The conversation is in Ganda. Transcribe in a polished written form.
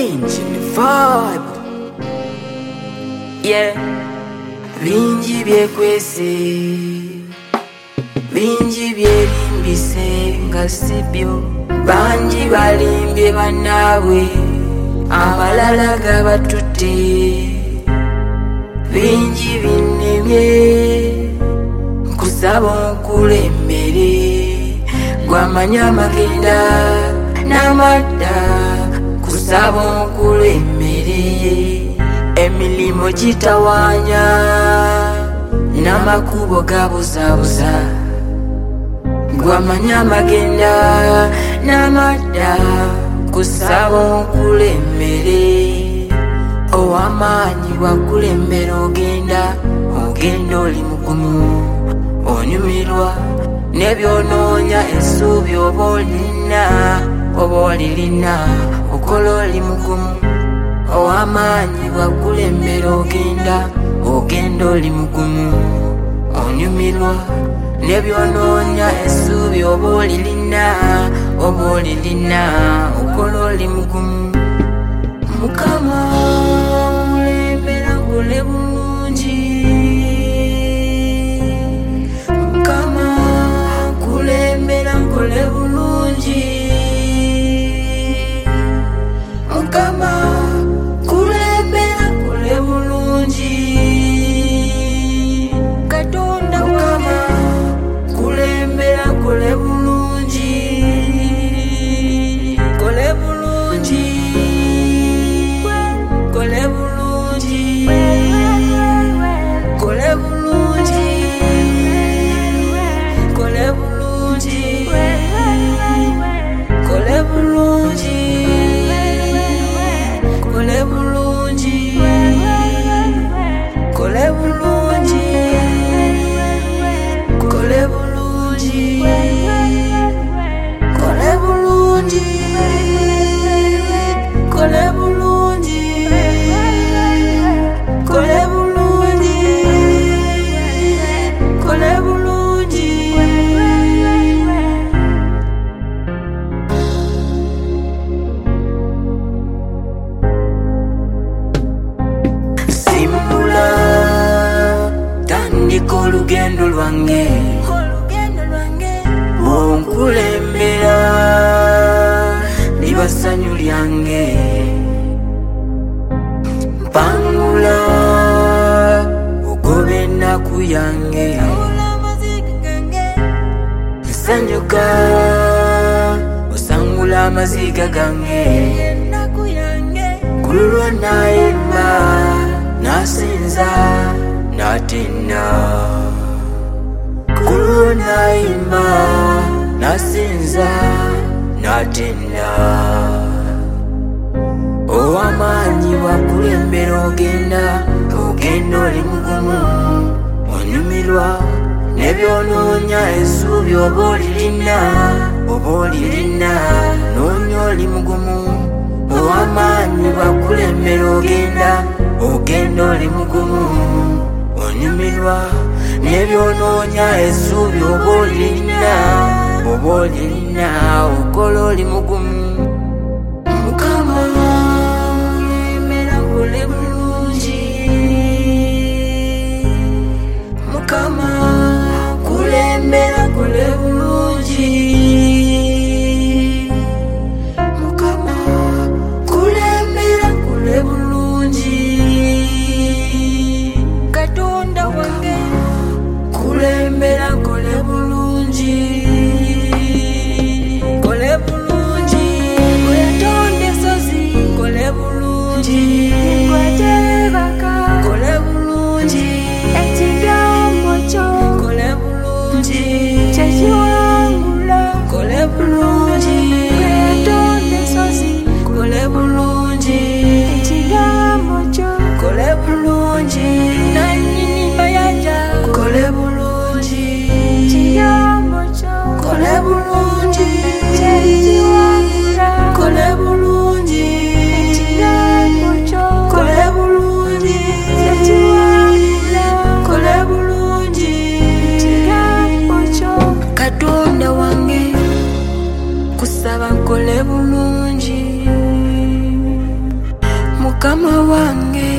Engine vibe. Yeah. Bingi byekwese, bingi byerimbise nga sibyo. Bangi balimbye bannaabwe, abalala gabatutte. Bingi binnemye, nkusaba onkulembere. Gwamanya amagenda n'amadda, nkusaba onkulembere. Emilimo gitawaanya n'amakubo gabuzabuza. Gwamanya amagenda n'amadda, nkusaba onkulembere. Ow'amaanyi bwakulembera ogenda oli mugumu. Onyumirwa n'ebyonoonya essuubi oba olirina okola oli mugumu. Ow'amaanyi bwakulembera ogenda oli mugumu. Onyumirwa n'ebyonoonya essuubi oba olirina okola oli mugumu. Mukama mulembera nkole bulungi. Mukama kulembera nkole bulungi. Mukama kulembera nkole bulungi. Katonda Mukama kulembera nkole bulungi. Nkole bulungi. Nkole bulungi. Nkole bulungi. Nkole bulungi. Nkole bulungi. Nkole bulungi. Nkole bulungi. Nkole bulungi. Nkole bulungi. Nkole bulungi. Nkole bulungi. Nkole bulungi. Simbula tandika olugendo lwange. Onkulembera liba ssanyu lyange. Mpangula ogobe ennaku yange. Nsanyuka osangula amaziga gange. Kululwa nayimba nasinza natinna. Kululwa nayimba nasinza natinna. Ow'amaanyi bwakulembera ogenda oli mugumu. Onyumirwa n'ebyonoonya essuubi oba olirina noonya oli mugumu. Ow'amaanyi bwakulembera ogenda oli mugumu. Onyumirwa n'ebyonoonya essuubi oba olirina okola oli mugumu. Mukama mulembera nkole bulungi. Mukama kulembera nkole bulungi. Mukama kulembera nkole bulungi. Katonda wange kulembera nkole bulungi. Nkole bulungi. mukama wange